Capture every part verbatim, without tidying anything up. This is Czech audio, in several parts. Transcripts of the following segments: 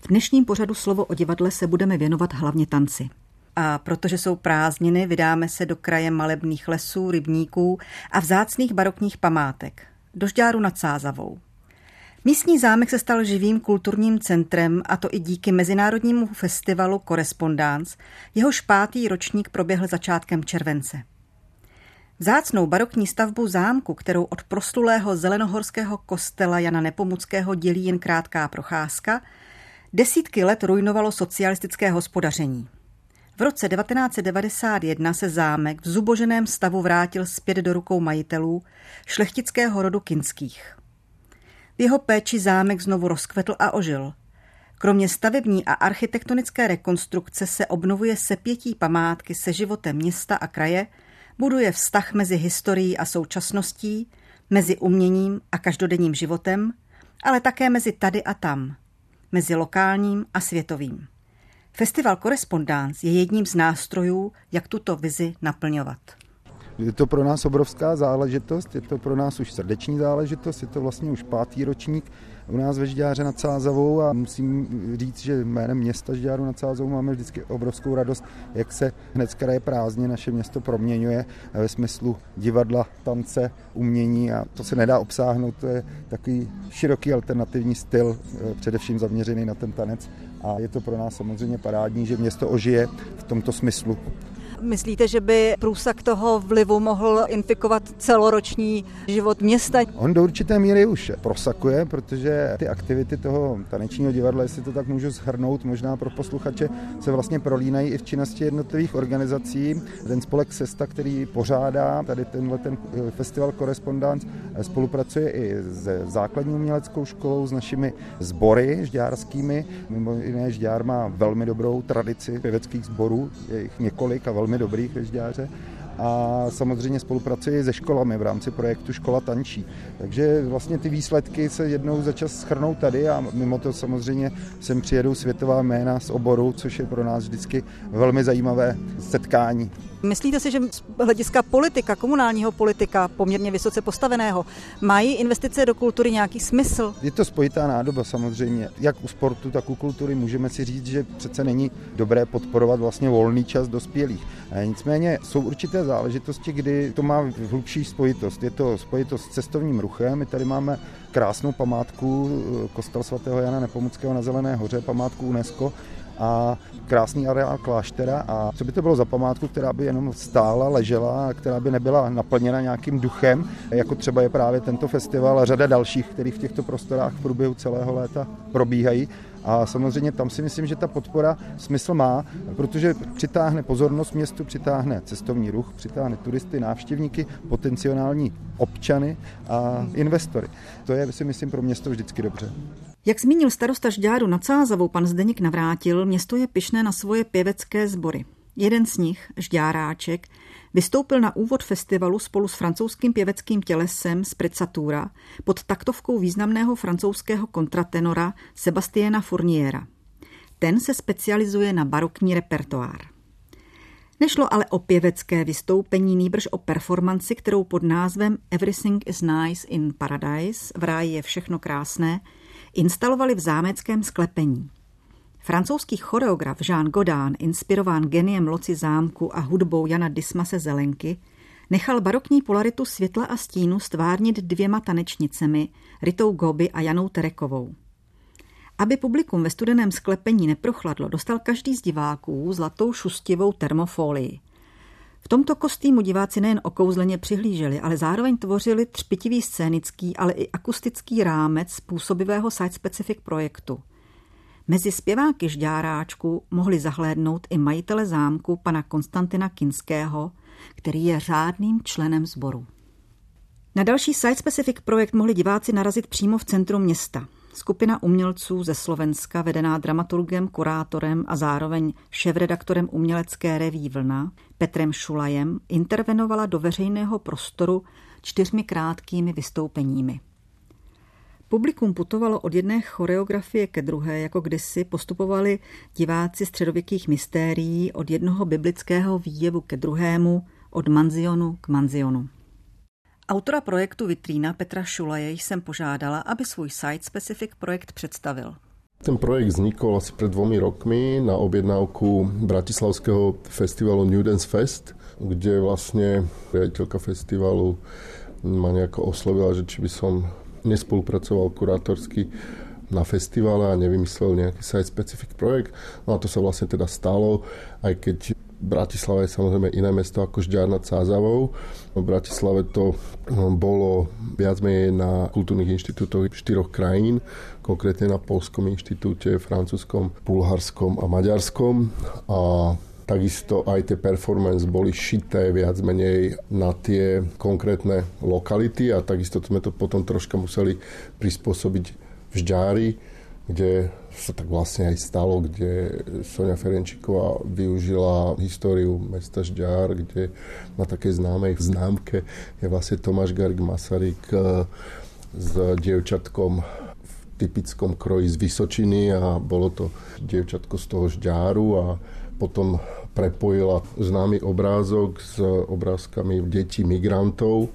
V dnešním pořadu Slovo o divadle se budeme věnovat hlavně tanci. A protože jsou prázdniny, vydáme se do kraje malebných lesů, rybníků a vzácných barokních památek, do Žďáru nad Sázavou. Místní zámek se stal živým kulturním centrem, a to i díky mezinárodnímu festivalu Correspondance, jehož pátý ročník proběhl začátkem července. Vzácnou barokní stavbu zámku, kterou od proslulého zelenohorského kostela Jana Nepomuckého dělí jen krátká procházka, desítky let ruinovalo socialistické hospodaření. V roce devatenáct set devadesát jedna se zámek v zuboženém stavu vrátil zpět do rukou majitelů šlechtického rodu Kinských. V jeho péči zámek znovu rozkvetl a ožil. Kromě stavební a architektonické rekonstrukce se obnovuje sepětí památky se životem města a kraje, buduje vztah mezi historií a současností, mezi uměním a každodenním životem, ale také mezi tady a tam, mezi lokálním a světovým. Festival Correspondance je jedním z nástrojů, jak tuto vizi naplňovat. Je to pro nás obrovská záležitost, je to pro nás už srdeční záležitost, je to vlastně už pátý ročník u nás ve Žďáře nad Sázavou a musím říct, že jménem města Žďáru nad Sázavou máme vždycky obrovskou radost, jak se hned z kraje prázdně naše město proměňuje ve smyslu divadla, tance, umění, a to se nedá obsáhnout, to je takový široký alternativní styl, především zaměřený na ten tanec, a je to pro nás samozřejmě parádní, že město ožije v tomto smyslu. Myslíte, že by průsak toho vlivu mohl infikovat celoroční život města? On do určité míry už prosakuje, protože ty aktivity toho tanečního divadla, jestli to tak můžu shrnout, možná pro posluchače, se vlastně prolínají i v činnosti jednotlivých organizací. Ten spolek Sesta, který pořádá tady tenhle ten festival Correspondance, spolupracuje i se základní uměleckou školou, s našimi sbory žďárskými. Mimo jiné Žďár má velmi dobrou tradici pěveckých sborů, je jich několik a velmi velmi dobrých ve Žďáře, a samozřejmě spolupracuje se školami v rámci projektu Škola tančí. Takže vlastně ty výsledky se jednou za čas shrnou tady a mimo to samozřejmě sem přijedou světová jména z oboru, což je pro nás vždycky velmi zajímavé setkání. Myslíte si, že z hlediska politika, komunálního politika, poměrně vysoce postaveného, mají investice do kultury nějaký smysl? Je to spojitá nádoba samozřejmě. Jak u sportu, tak u kultury můžeme si říct, že přece není dobré podporovat vlastně volný čas dospělých. Nicméně jsou určité záležitosti, kdy to má hlubší spojitost. Je to spojitost s cestovním ruchem. My tady máme krásnou památku kostel svatého Jana Nepomuckého na Zelené hoře, památku UNESCO, a krásný areál kláštera, a co by to bylo za památku, která by jenom stála, ležela, která by nebyla naplněna nějakým duchem, jako třeba je právě tento festival a řada dalších, který v těchto prostorách v průběhu celého léta probíhají. A samozřejmě tam si myslím, že ta podpora smysl má, protože přitáhne pozornost městu, přitáhne cestovní ruch, přitáhne turisty, návštěvníky, potenciální občany a investory. To je, si myslím, pro město vždycky dobře. Jak zmínil starosta Žďáru nad Sázavou pan Zdeněk Navrátil, město je pyšné na svoje pěvecké sbory. Jeden z nich, Žďáráček, vystoupil na úvod festivalu spolu s francouzským pěveckým tělesem Sprezzatura pod taktovkou významného francouzského kontratenora Sebastiana Fourniera. Ten se specializuje na barokní repertoár. Nešlo ale o pěvecké vystoupení, nýbrž o performanci, kterou pod názvem Everything is nice in paradise, v ráji je všechno krásné, instalovali v zámeckém sklepení. Francouzský choreograf Jean Godin, inspirován geniem loci zámku a hudbou Jana Dismase Zelenky, nechal barokní polaritu světla a stínu stvárnit dvěma tanečnicemi, Ritou Goby a Janou Terekovou. Aby publikum ve studeném sklepení neprochladlo, dostal každý z diváků zlatou šustivou termofolii. V tomto kostýmu diváci nejen okouzleně přihlíželi, ale zároveň tvořili třpitivý scénický, ale i akustický rámec působivého site-specific projektu. Mezi zpěváky Žďáráčku mohli zahlédnout i majitele zámku pana Konstantina Kinského, který je řádným členem sboru. Na další site-specific projekt mohli diváci narazit přímo v centru města. Skupina umělců ze Slovenska, vedená dramaturgem, kurátorem a zároveň šéfredaktorem umělecké reví Vlna, Petrem Šulajem, intervenovala do veřejného prostoru čtyřmi krátkými vystoupeními. Publikum putovalo od jedné choreografie ke druhé, jako kdysi postupovali diváci středověkých mystérií od jednoho biblického výjevu ke druhému, od manzionu k manzionu. Autora projektu Vitrína Petra Šulaje jsem požádala, aby svůj site-specific projekt představil. Ten projekt vznikol asi pred dvomi rokmi na objednávku bratislavského festivalu New Dance Fest, kde vlastne riaditeľka festivalu ma nejako oslovila, že či by som nespolupracoval kurátorsky na festivale a nevymyslel nejaký site-specific projekt. No a to sa vlastne teda stalo, aj keď Bratislava je samozrejme iné mesto ako Žďár nad Sázavou. V Bratislave to bolo viac menej na kultúrnych inštitútoch štyroch krajín, konkrétne na Poľskom inštitúte, francúzskom, bulharskom a maďarskom. A takisto aj tie performance boli šité viac menej na tie konkrétne lokality a takisto sme to potom troška museli prispôsobiť v Žďári, kde sa tak vlastne aj stalo, kde Soňa Ferenčíková využila históriu mesta Žďár, kde na takej známej známke je vlastne Tomáš Garrigue Masaryk s dievčatkom v typickom kroji z Vysočiny a bolo to dievčatko z toho Žďáru a potom prepojila známy obrázok s obrázkami detí migrantov,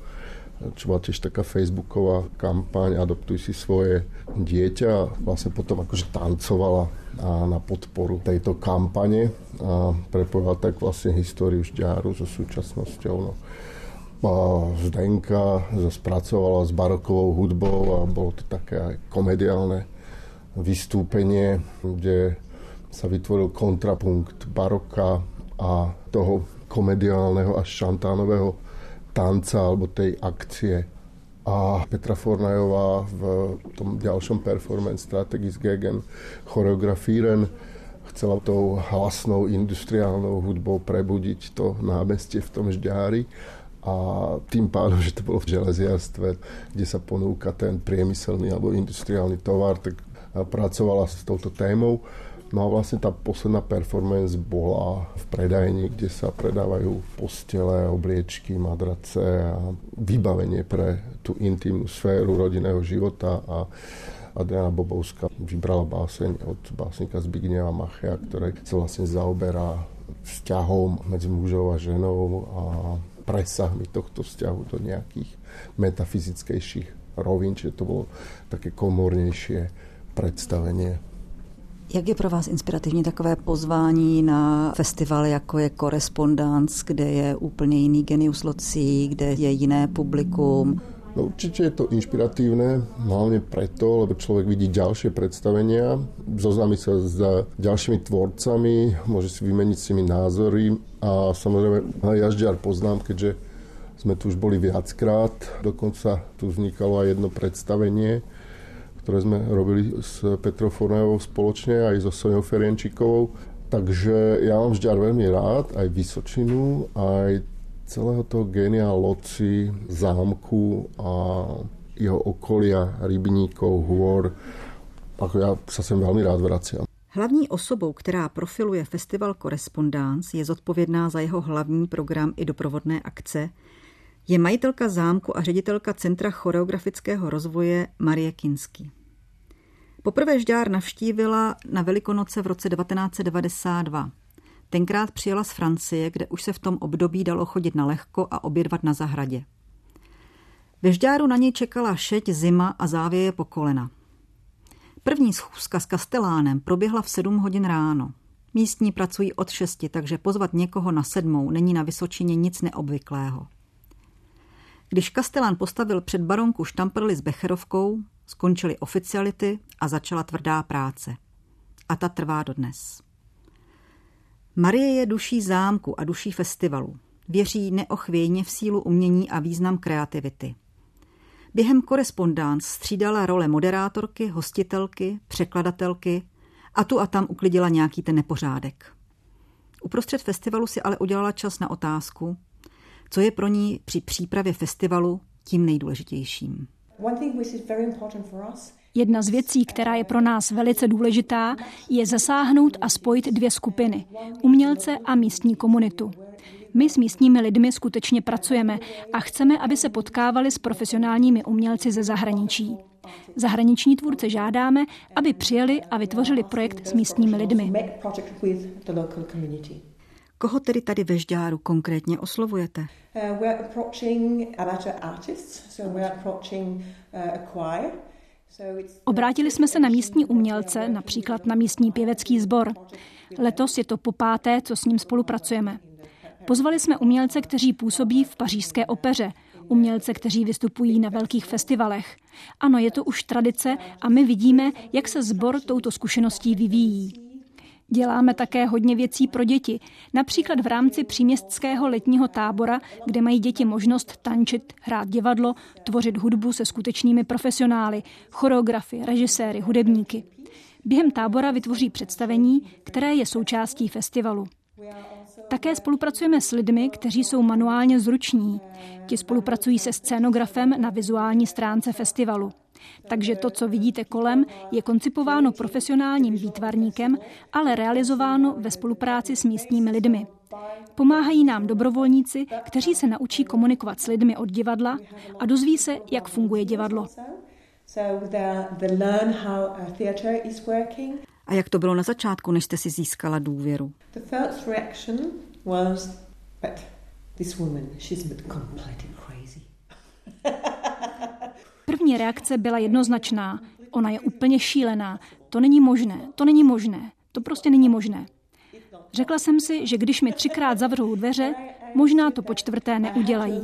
čo bola tiež taká facebooková kampaň Adoptuj si svoje dieťa. Vlastne potom akože tancovala na podporu tejto kampane a prepojila tak vlastne históriu Žďáru so súčasnosťou. No. A Zdenka spracovala s barokovou hudbou a bolo to také aj komediálne vystúpenie, kde sa vytvoril kontrapunkt baroka a toho komediálneho až šantánového tanca alebo tej akcie. A Petra Fornajová v tom ďalšom performance Strategies gegen choreografíren chcela tou hlasnou industriálnou hudbou prebudiť to námestie v tom Žďári a tým pádom, že to bolo v železiarstve, kde sa ponúka ten priemyselný alebo industriálny tovar, tak pracovala s touto témou. No a vlastne tá posledná performance bola v predajni, kde sa predávajú postele, obliečky, madrace a vybavenie pre tú intimnú sféru rodinného života a Adriana Bobovská vybrala báseň od básnika Zbigneva Machea, ktorý sa vlastne zaoberá vzťahom medzi mužou a ženou a presahmi tohto vzťahu do nejakých metafyzickejších rovín, čiže to bolo také komornejšie predstavenie. Jak je pro vás inspirativní takové pozvání na festivaly, jako je Korespondance, kde je úplně jiný genius loci, kde je jiné publikum? No určite je to inšpiratívne, hlavne preto, lebo človek vidí ďalšie predstavenia, zoznámi sa s ďalšími tvorcami, môže si vymeniť s nimi názory a samozrejme ja Žďár poznám, keďže sme tu už boli viackrát, dokonca tu vznikalo aj jedno predstavenie, ktoré sme robili s Petrou Fornajovou spoločne aj so Soňou Ferenčíkovou. Takže ja mám Žďár veľmi rád, aj Vysočinu, aj celého toho génia loci, zámku a jeho okolia, rybníkov, hôr. Ako ja sa sem veľmi rád vraciam. Hlavní osobou, která profiluje festival Korespondance, je zodpovědná za jeho hlavní program i doprovodné akce, je majitelka zámku a ředitelka Centra choreografického rozvoje Marie Kinsky. Poprvé Žďár navštívila na Velikonoce v roce devatenáct set devadesát dva. Tenkrát přijela z Francie, kde už se v tom období dalo chodit na lehko a obědvat na zahradě. Ve Žďáru na něj čekala šeť, zima a závěje po kolena. První schůzka s kastelánem proběhla v sedm hodin ráno. Místní pracují od šesti, takže pozvat někoho na sedmou není na Vysočině nic neobvyklého. Když kastelán postavil před baronku štamprli s becherovkou, skončily oficiality a začala tvrdá práce. A ta trvá dodnes. Marie je duší zámku a duší festivalu. Věří neochvějně v sílu umění a význam kreativity. Během Korespondance střídala role moderátorky, hostitelky, překladatelky a tu a tam uklidila nějaký ten nepořádek. Uprostřed festivalu si ale udělala čas na otázku, co je pro ní při přípravě festivalu tím nejdůležitějším. Jedna z věcí, která je pro nás velice důležitá, je zasáhnout a spojit dvě skupiny, umělce a místní komunitu. My s místními lidmi skutečně pracujeme a chceme, aby se potkávali s profesionálními umělci ze zahraničí. Zahraniční tvůrce žádáme, aby přijeli a vytvořili projekt s místními lidmi. Koho tedy tady ve Žďáru konkrétně oslovujete? Obrátili jsme se na místní umělce, například na místní pěvecký sbor. Letos je to po páté, co s ním spolupracujeme. Pozvali jsme umělce, kteří působí v Pařížské opeře, umělce, kteří vystupují na velkých festivalech. Ano, je to už tradice a my vidíme, jak se sbor touto zkušeností vyvíjí. Děláme také hodně věcí pro děti, například v rámci příměstského letního tábora, kde mají děti možnost tančit, hrát divadlo, tvořit hudbu se skutečnými profesionály, choreografy, režiséry, hudebníky. Během tábora vytvoří představení, které je součástí festivalu. Také spolupracujeme s lidmi, kteří jsou manuálně zruční. Ti spolupracují se scénografem na vizuální stránce festivalu. Takže to, co vidíte kolem, je koncipováno profesionálním výtvarníkem, ale realizováno ve spolupráci s místními lidmi. Pomáhají nám dobrovolníci, kteří se naučí komunikovat s lidmi od divadla a dozví se, jak funguje divadlo. A jak to bylo na začátku, než jste si získala důvěru? První reakce byla jednoznačná. Ona je úplně šílená. To není možné, to není možné, to prostě není možné. Řekla jsem si, že když mi třikrát zavřou dveře, možná to po čtvrté neudělají.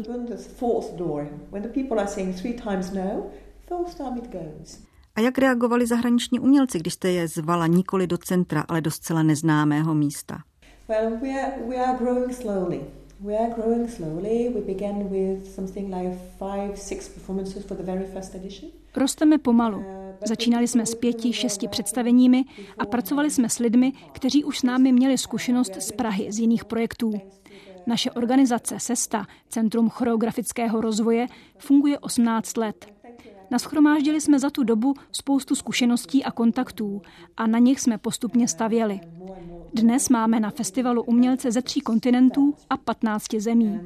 A jak reagovali zahraniční umělci, když jste je zvala nikoli do centra, ale do zcela neznámého místa? Well, we are, we are growing slowly. We are growing slowly. We began with something like five, six performances for the very first edition. Rosteme pomalu. Začínali jsme s pěti, šesti představeními a pracovali jsme s lidmi, kteří už s námi měli zkušenost z Prahy, z jiných projektů. Naše organizace Sesta, Centrum choreografického rozvoje, funguje osmnáct let. Nashromáždili jsme za tu dobu spoustu zkušeností a kontaktů a na nich jsme postupně stavěli. Dnes máme na festivalu umělce ze tří kontinentů a patnácti zemí.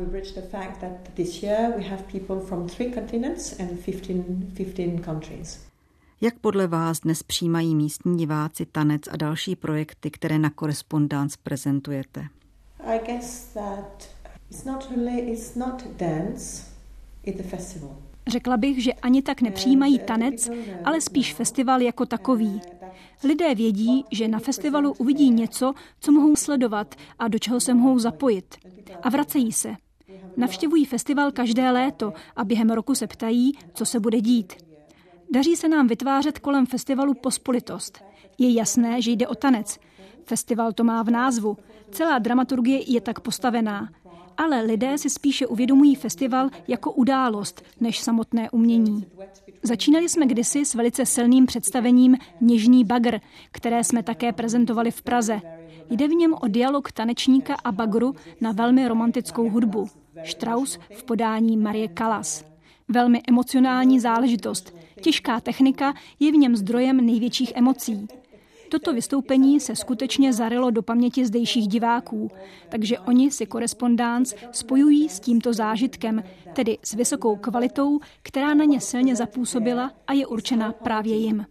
Jak podle vás dnes přijímají místní diváci tanec a další projekty, které na Correspondance prezentujete? I guess that it's not really, it's not dance, it's a festival. Řekla bych, že ani tak nepřijímají tanec, ale spíš festival jako takový. Lidé vědí, že na festivalu uvidí něco, co mohou sledovat a do čeho se mohou zapojit. A vracejí se. Navštěvují festival každé léto a během roku se ptají, co se bude dít. Daří se nám vytvářet kolem festivalu pospolitost. Je jasné, že jde o tanec. Festival to má v názvu. Celá dramaturgie je tak postavená. Ale lidé si spíše uvědomují festival jako událost, než samotné umění. Začínali jsme kdysi s velice silným představením Něžný bagr, které jsme také prezentovali v Praze. Jde v něm o dialog tanečníka a bagru na velmi romantickou hudbu. Strauss v podání Marie Callas. Velmi emocionální záležitost. Těžká technika je v něm zdrojem největších emocí. Toto vystoupení se skutečně zarylo do paměti zdejších diváků, takže oni si Correspondance spojují s tímto zážitkem, tedy s vysokou kvalitou, která na ně silně zapůsobila a je určena právě jim.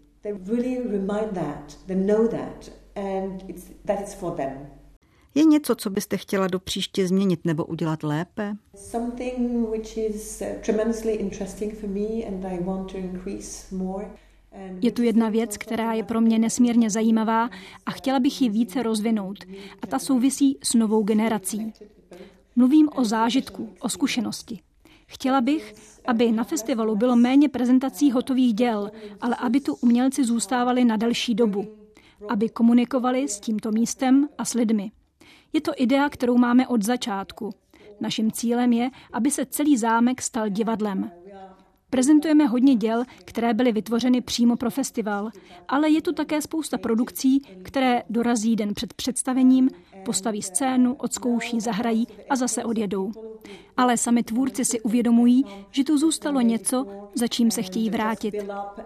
Je něco, co byste chtěla do příště změnit nebo udělat lépe? Something which is tremendously interesting for me and I want to increase more. Je tu jedna věc, která je pro mě nesmírně zajímavá a chtěla bych ji více rozvinout. A ta souvisí s novou generací. Mluvím o zážitku, o zkušenosti. Chtěla bych, aby na festivalu bylo méně prezentací hotových děl, ale aby tu umělci zůstávali na delší dobu. Aby komunikovali s tímto místem a s lidmi. Je to idea, kterou máme od začátku. Naším cílem je, aby se celý zámek stal divadlem. Prezentujeme hodně děl, které byly vytvořeny přímo pro festival, ale je tu také spousta produkcí, které dorazí den před představením, postaví scénu, odzkouší, zahrají a zase odjedou. Ale sami tvůrci si uvědomují, že tu zůstalo něco, za čím se chtějí vrátit.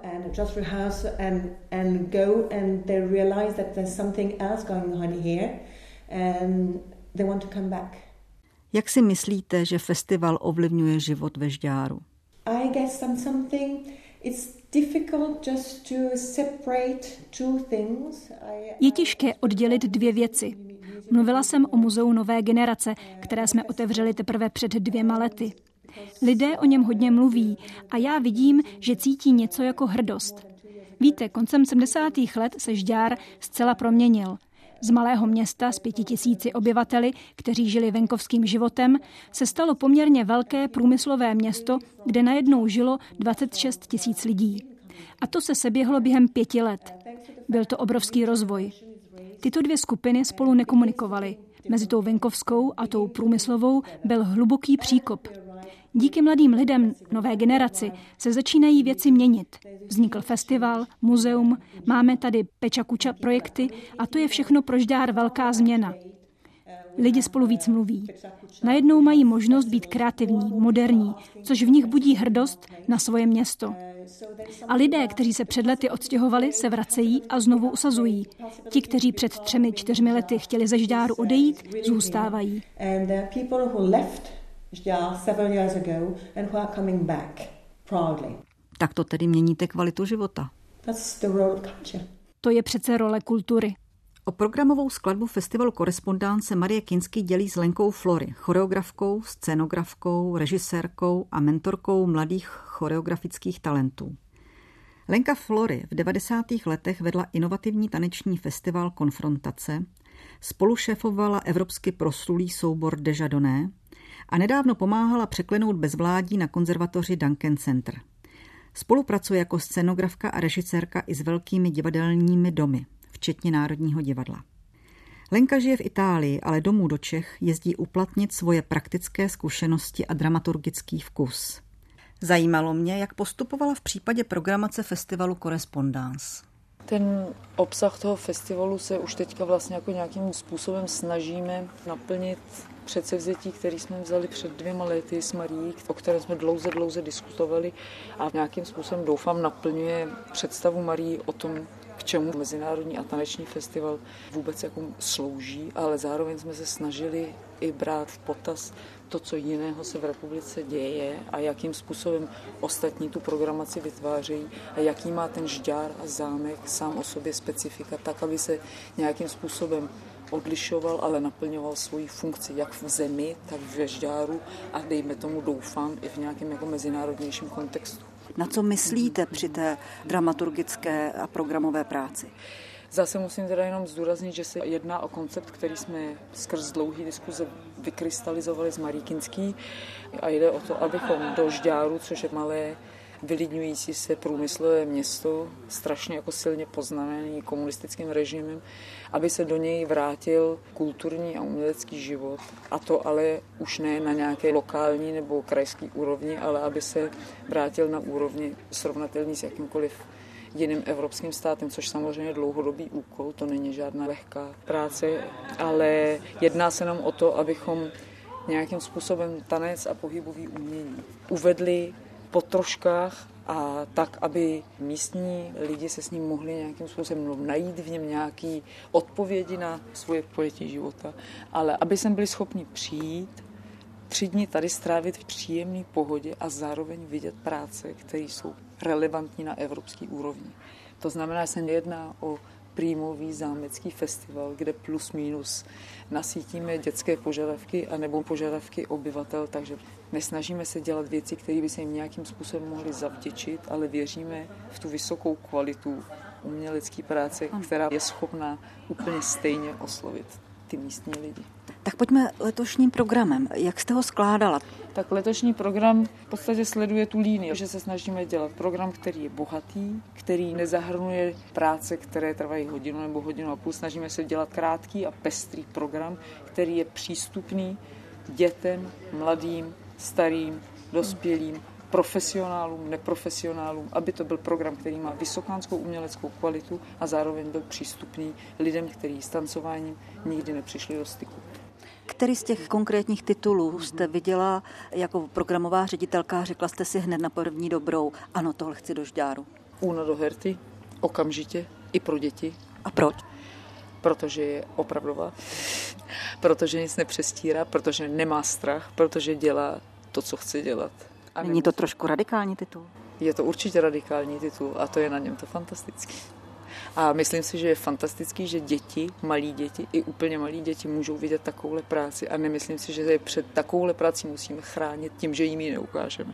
Jak si myslíte, že festival ovlivňuje život ve Žďáru? I guess some something it's difficult just to separate two things. Je těžké oddělit dvě věci. Mluvila jsem o muzeu nové generace, které jsme otevřeli teprve před dvěma lety. Lidé o něm hodně mluví a já vidím, že cítí něco jako hrdost. Víte, koncem sedmdesátých let se Žďár zcela proměnil. Z malého města s pěti tisíci obyvateli, kteří žili venkovským životem, se stalo poměrně velké průmyslové město, kde najednou žilo dvacet šest tisíc lidí. A to se seběhlo během pěti let. Byl to obrovský rozvoj. Tyto dvě skupiny spolu nekomunikovaly. Mezi tou venkovskou a tou průmyslovou byl hluboký příkop. Díky mladým lidem, nové generaci, se začínají věci měnit. Vznikl festival, muzeum, máme tady Peča Kuča projekty a to je všechno pro Žďár velká změna. Lidi spolu víc mluví. Najednou mají možnost být kreativní, moderní, což v nich budí hrdost na svoje město. A lidé, kteří se před lety odstěhovali, se vracejí a znovu usazují. Ti, kteří před třemi, čtyřmi lety chtěli ze Žďáru odejít, zůstávají. Tak to tedy měníte kvalitu života. To je přece role kultury. O programovou skladbu festivalu Korespondance Marie Kinský dělí s Lenkou Flory, choreografkou, scénografkou, režisérkou a mentorkou mladých choreografických talentů. Lenka Flory v devadesátých letech vedla inovativní taneční festival Konfrontace, spolušéfovala evropsky proslulý soubor Déjà Donné a nedávno pomáhala překlenout bezvládí na konzervatoři Duncan Center. Spolupracuje jako scénografka a režisérka i s velkými divadelními domy, včetně Národního divadla. Lenka žije v Itálii, ale domů do Čech jezdí uplatnit svoje praktické zkušenosti a dramaturgický vkus. Zajímalo mě, jak postupovala v případě programace festivalu Korespondance. Ten obsah toho festivalu se už teďka vlastně jako nějakým způsobem snažíme naplnit předsevzetí, který jsme vzali před dvěma lety s Marií, o kterém jsme dlouze, dlouze diskutovali a nějakým způsobem doufám naplňuje představu Marii o tom, k čemu Mezinárodní a taneční festival vůbec jako slouží, ale zároveň jsme se snažili i brát v potaz to, co jiného se v republice děje a jakým způsobem ostatní tu programaci vytvářejí a jaký má ten Žďár a zámek sám o sobě specifika, tak, aby se nějakým způsobem odlišoval, ale naplňoval svoji funkci jak v zemi, tak ve Žďáru a dejme tomu doufám i v nějakém jako mezinárodnějším kontextu. Na co myslíte při té dramaturgické a programové práci? Zase musím teda jenom zdůraznit, že se jedná o koncept, který jsme skrz dlouhý diskuze vykrystalizovali s Marí Kinský a jde o to, abychom do Žďáru, což je malé, vylidňující se průmyslové město, strašně jako silně poznamenaný komunistickým režimem, aby se do něj vrátil kulturní a umělecký život. A to ale už ne na nějaké lokální nebo krajský úrovni, ale aby se vrátil na úrovni srovnatelný s jakýmkoliv jiným evropským státem, což samozřejmě je dlouhodobý úkol, to není žádná lehká práce, ale jedná se nám o to, abychom nějakým způsobem tanec a pohybový umění uvedli po troškách a tak, aby místní lidi se s ním mohli nějakým způsobem najít v něm nějaké odpovědi na svoje pojetí života, ale aby jsme byli schopni přijít, tři dny tady strávit v příjemné pohodě a zároveň vidět práce, které jsou relevantní na evropské úrovni. To znamená, že se nejedná o prímový zámecký festival, kde plus minus nasítíme dětské požadavky anebo požadavky obyvatel, takže nesnažíme se dělat věci, které by se jim nějakým způsobem mohly zavděčit, ale věříme v tu vysokou kvalitu umělecké práce, která je schopná úplně stejně oslovit ty místní lidi. Tak pojďme letošním programem. Jak jste ho skládala? Tak letošní program v podstatě sleduje tu línii, že se snažíme dělat program, který je bohatý, který nezahrnuje práce, které trvají hodinu nebo hodinu a půl. Snažíme se dělat krátký a pestrý program, který je přístupný dětem, mladým, starým, dospělým, profesionálům, neprofesionálům, aby to byl program, který má vysokánskou uměleckou kvalitu a zároveň byl přístupný lidem, kteří s tancováním nikdy nepřišli do styku. Který z těch konkrétních titulů jste viděla jako programová ředitelka, řekla jste si hned na první dobrou, ano, tohle chci do Žďáru? Una do Herty, okamžitě, i pro děti. A proč? Protože je opravdová, protože nic nepřestírá, protože nemá strach, protože dělá to, co chce dělat. A není to trošku radikální titul? Je to určitě radikální titul a to je na něm to fantastické. A myslím si, že je fantastický, že děti, malí děti, i úplně malí děti můžou vidět takovouhle práci a nemyslím si, že je před takovouhle prací musíme chránit tím, že jim ji neukážeme.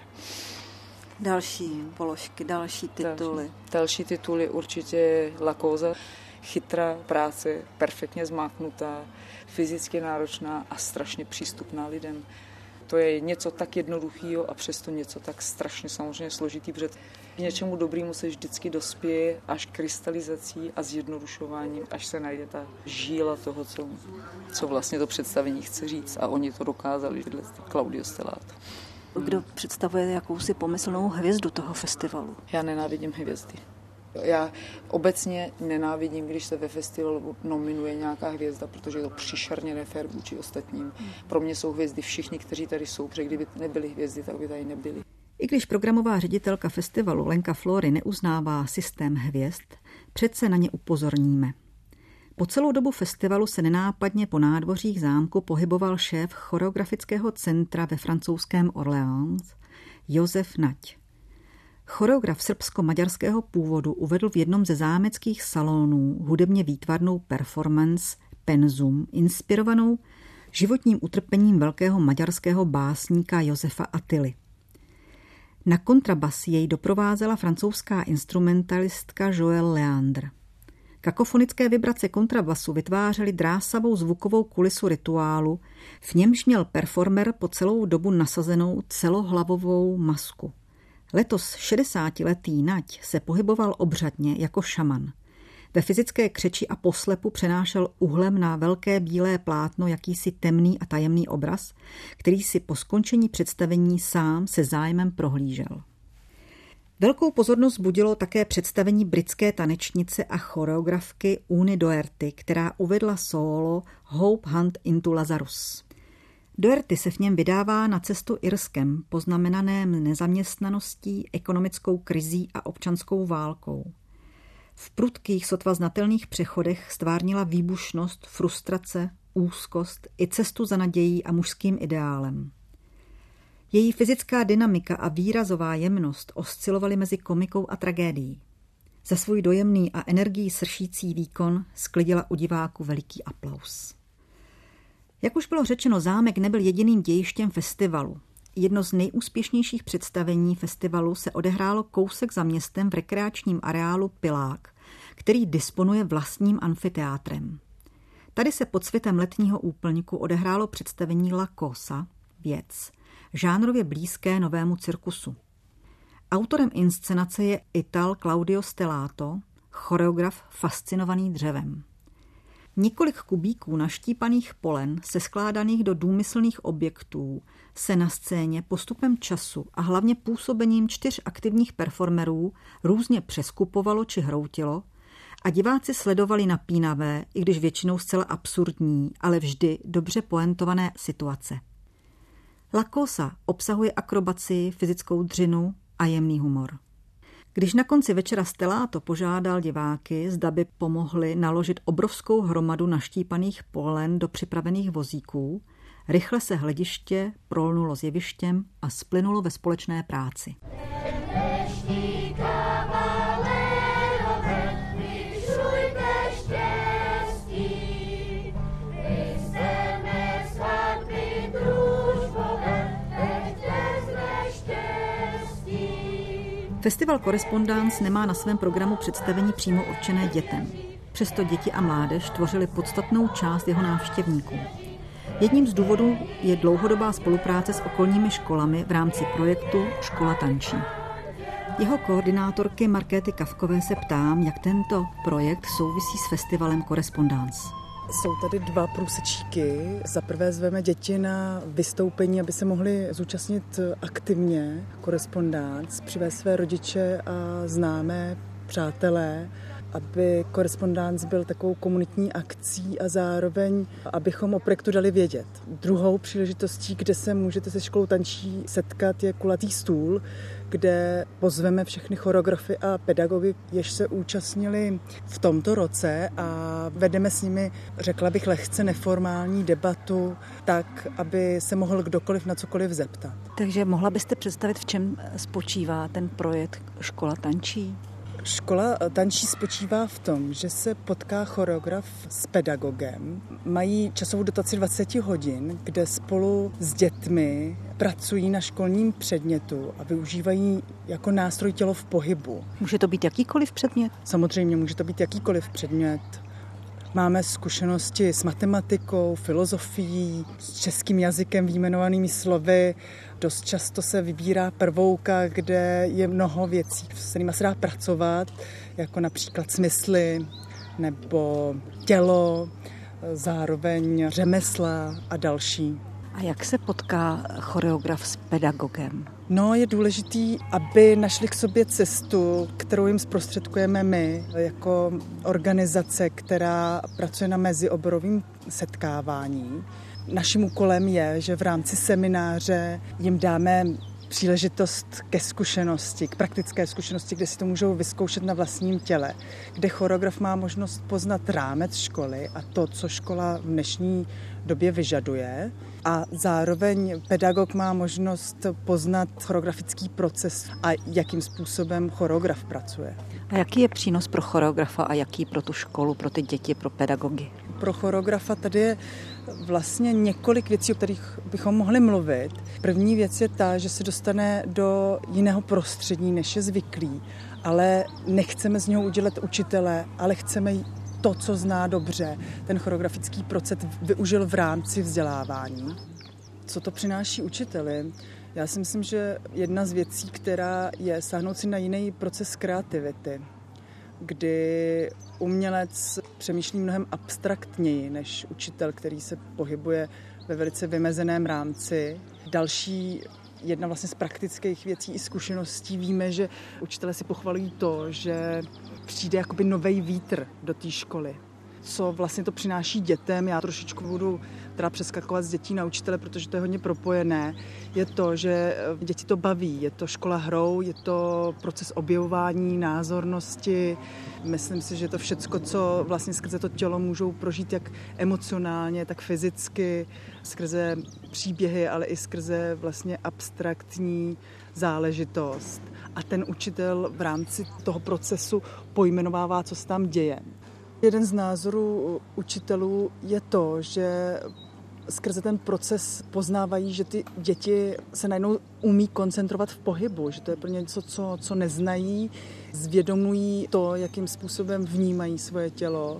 Další položky, další tituly. Další, další tituly určitě La Cosa. Chytrá práce, perfektně zmáknutá, fyzicky náročná a strašně přístupná lidem. To je něco tak jednoduchého a přesto něco tak strašně samozřejmě složitý, protože k něčemu dobrému se vždycky dospěje až krystalizací a zjednodušováním, až se najde ta žíla toho, co, co vlastně to představení chce říct. A oni to dokázali, Claudio Stellato. Kdo představuje jakousi pomyslnou hvězdu toho festivalu? Já nenávidím hvězdy. Já obecně nenávidím, když se ve festivalu nominuje nějaká hvězda, protože je to příšerně nefér vůči ostatním. Pro mě jsou hvězdy všichni, kteří tady jsou, protože kdyby nebyly hvězdy, tak by tady nebyly. I když programová ředitelka festivalu Lenka Flory neuznává systém hvězd, přece na ně upozorníme. Po celou dobu festivalu se nenápadně po nádvořích zámku pohyboval šéf choreografického centra ve francouzském Orléans Josef Nať. Choreograf srbsko-maďarského původu uvedl v jednom ze zámeckých salonů hudebně výtvarnou performance Penzum, inspirovanou životním utrpením velkého maďarského básníka Josefa Attily. Na kontrabas jej doprovázela francouzská instrumentalistka Joëlle Leandre. Kakofonické vibrace kontrabasu vytvářely drásavou zvukovou kulisu rituálu, v němž měl performer po celou dobu nasazenou celohlavovou masku. Letos šedesátiletý Nať se pohyboval obřadně jako šaman. Ve fyzické křeči a poslepu přenášel uhlem na velké bílé plátno jakýsi temný a tajemný obraz, který si po skončení představení sám se zájmem prohlížel. Velkou pozornost budilo také představení britské tanečnice a choreografky Uny Doherty, která uvedla sólo Hope Hunt into Lazarus. Doherty se v něm vydává na cestu Irskem, poznamenaném nezaměstnaností, ekonomickou krizí a občanskou válkou. V prudkých, sotva znatelných přechodech stvárnila výbušnost, frustrace, úzkost i cestu za nadějí a mužským ideálem. Její fyzická dynamika a výrazová jemnost oscilovaly mezi komikou a tragédií. Za svůj dojemný a energií sršící výkon sklidila u diváků veliký aplaus. Jak už bylo řečeno, zámek nebyl jediným dějištěm festivalu. Jedno z nejúspěšnějších představení festivalu se odehrálo kousek za městem v rekreačním areálu Pilák, který disponuje vlastním amfiteátrem. Tady se pod světem letního úplňku odehrálo představení La Cosa, věc, žánrově blízké novému cirkusu. Autorem inscenace je Ital Claudio Stellato, choreograf fascinovaný dřevem. Několik kubíků naštípaných polen, seskládaných do důmyslných objektů, se na scéně postupem času a hlavně působením čtyř aktivních performerů různě přeskupovalo či hroutilo a diváci sledovali napínavé, i když většinou zcela absurdní, ale vždy dobře poentované situace. La Cosa obsahuje akrobaci, fyzickou dřinu a jemný humor. Když na konci večera Stellato požádal diváky, zda by pomohli naložit obrovskou hromadu naštípaných polen do připravených vozíků, rychle se hlediště prolnulo s jevištěm a splynulo ve společné práci. Festival Correspondance nemá na svém programu představení přímo určené dětem. Přesto děti a mládež tvořily podstatnou část jeho návštěvníků. Jedním z důvodů je dlouhodobá spolupráce s okolními školami v rámci projektu Škola tančí. Jeho koordinátorky Markéty Kavkové se ptám, jak tento projekt souvisí s festivalem Correspondance. Jsou tady dva průsečíky. Za prvé zveme děti na vystoupení, aby se mohli zúčastnit aktivně Correspondance, přivést své rodiče a známé, přátelé, aby Correspondance byl takovou komunitní akcí a zároveň, abychom o projektu dali vědět. Druhou příležitostí, kde se můžete se školou tančí setkat, je kulatý stůl, kde pozveme všechny choreografy a pedagogy, jež se účastnili v tomto roce a vedeme s nimi, řekla bych, lehce neformální debatu, tak, aby se mohl kdokoliv na cokoliv zeptat. Takže mohla byste představit, v čem spočívá ten projekt Škola tančí? Škola tančí spočívá v tom, že se potká choreograf s pedagogem. Mají časovou dotaci dvacet hodin, kde spolu s dětmi pracují na školním předmětu a využívají jako nástroj tělo v pohybu. Může to být jakýkoliv předmět? Samozřejmě může to být jakýkoliv předmět. Máme zkušenosti s matematikou, filozofií, s českým jazykem, vyjmenovanými slovy. Dost často se vybírá prvouka, kde je mnoho věcí, s kterými se dá pracovat, jako například smysly nebo tělo, zároveň řemesla a další. A jak se potká choreograf s pedagogem? No, je důležitý, aby našli k sobě cestu, kterou jim zprostředkujeme my, jako organizace, která pracuje na mezioborovém setkávání. Naším úkolem je, že v rámci semináře jim dáme příležitost ke zkušenosti, k praktické zkušenosti, kde si to můžou vyzkoušet na vlastním těle, kde choreograf má možnost poznat rámec školy a to, co škola v dnešní době vyžaduje, a zároveň pedagog má možnost poznat choreografický proces a jakým způsobem choreograf pracuje. A jaký je přínos pro choreografa a jaký pro tu školu, pro ty děti, pro pedagogy? Pro choreografa tady je vlastně několik věcí, o kterých bychom mohli mluvit. První věc je ta, že se dostane do jiného prostředí, než je zvyklý, ale nechceme z něho udělat učitele, ale chceme to, co zná dobře, ten choreografický proces využil v rámci vzdělávání. Co to přináší učiteli? Já si myslím, že jedna z věcí, která je sáhnout si na jiný proces kreativity, kdy umělec přemýšlí mnohem abstraktněji než učitel, který se pohybuje ve velice vymezeném rámci. Další jedna vlastně z praktických věcí i zkušeností víme, že učitelé si pochvalují to, že přijde jakoby novej vítr do té školy. Co vlastně to přináší dětem, já trošičku budu teda přeskakovat z dětí na učitele, protože to je hodně propojené, je to, že děti to baví, je to škola hrou, je to proces objevování, názornosti. Myslím si, že to všecko, co vlastně skrze to tělo můžou prožít jak emocionálně, tak fyzicky, skrze příběhy, ale i skrze vlastně abstraktní záležitost. A ten učitel v rámci toho procesu pojmenovává, co se tam děje. Jeden z názorů učitelů je to, že skrze ten proces poznávají, že ty děti se najednou umí koncentrovat v pohybu, že to je pro ně něco, co, co neznají, zvědomují to, jakým způsobem vnímají svoje tělo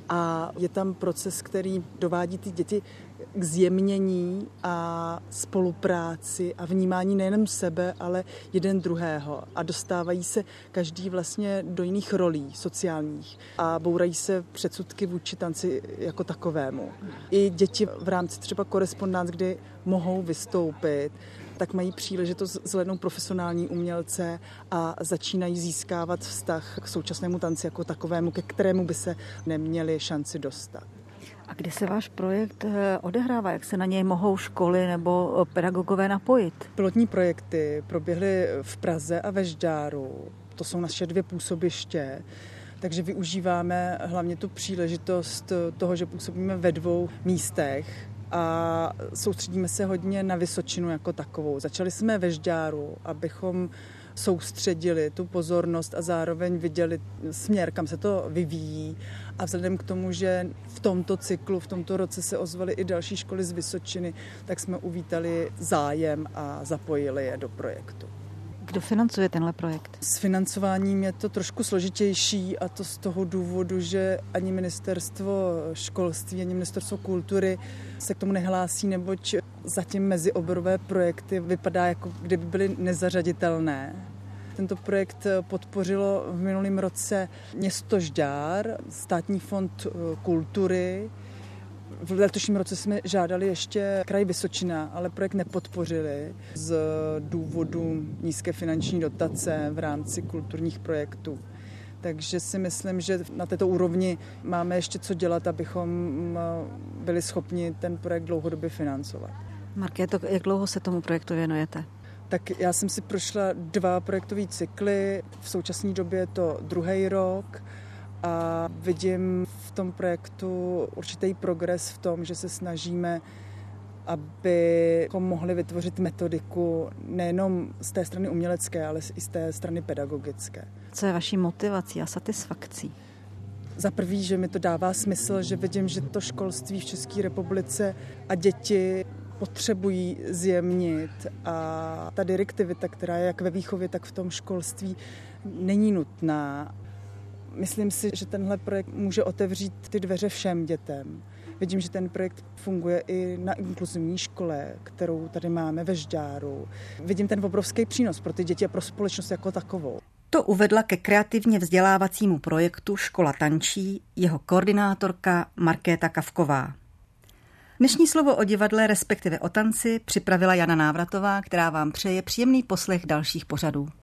a je tam proces, který dovádí ty děti k zjemnění a spolupráci a vnímání nejen sebe, ale jeden druhého. A dostávají se každý vlastně do jiných rolí sociálních a bourají se předsudky vůči tanci jako takovému. I děti v rámci třeba korespondance, kdy mohou vystoupit, tak mají příležitost zhlédnout profesionální umělce a začínají získávat vztah k současnému tanci jako takovému, ke kterému by se neměli šanci dostat. A kde se váš projekt odehrává? Jak se na něj mohou školy nebo pedagogové napojit? Pilotní projekty proběhly v Praze a ve Žďáru. To jsou naše dvě působiště. Takže využíváme hlavně tu příležitost toho, že působíme ve dvou místech a soustředíme se hodně na Vysočinu jako takovou. Začali jsme ve Žďáru, abychom soustředili tu pozornost a zároveň viděli směr, kam se to vyvíjí. A vzhledem k tomu, že v tomto cyklu, v tomto roce se ozvaly i další školy z Vysočiny, tak jsme uvítali zájem a zapojili je do projektu. Kdo financuje tenhle projekt? S financováním je to trošku složitější a to z toho důvodu, že ani ministerstvo školství, ani ministerstvo kultury se k tomu nehlásí, neboť zatím mezioborové projekty vypadá, jako kdyby byly nezařaditelné. Tento projekt podpořilo v minulém roce město Žďár, Státní fond kultury. V letošním roce jsme žádali ještě kraj Vysočina, ale projekt nepodpořili z důvodu nízké finanční dotace v rámci kulturních projektů. Takže si myslím, že na této úrovni máme ještě co dělat, abychom byli schopni ten projekt dlouhodobě financovat. Markéto, jak dlouho se tomu projektu věnujete? Tak já jsem si prošla dva projektové cykly, v současné době je to druhý rok a vidím v tom projektu určitý progres v tom, že se snažíme abychom mohli vytvořit metodiku nejenom z té strany umělecké, ale i z té strany pedagogické. Co je vaší motivací a satisfakcí? Za prvý, že mi to dává smysl, že vidím, že to školství v České republice a děti potřebují zjemnit a ta direktivita, která je jak ve výchově, tak v tom školství, není nutná. Myslím si, že tenhle projekt může otevřít ty dveře všem dětem. Vidím, že ten projekt funguje i na inkluzivní škole, kterou tady máme ve Žďáru. Vidím ten obrovský přínos pro ty děti a pro společnost jako takovou. To uvedla ke kreativně vzdělávacímu projektu Škola tančí jeho koordinátorka Markéta Kavková. Dnešní slovo o divadle, respektive o tanci, připravila Jana Návratová, která vám přeje příjemný poslech dalších pořadů.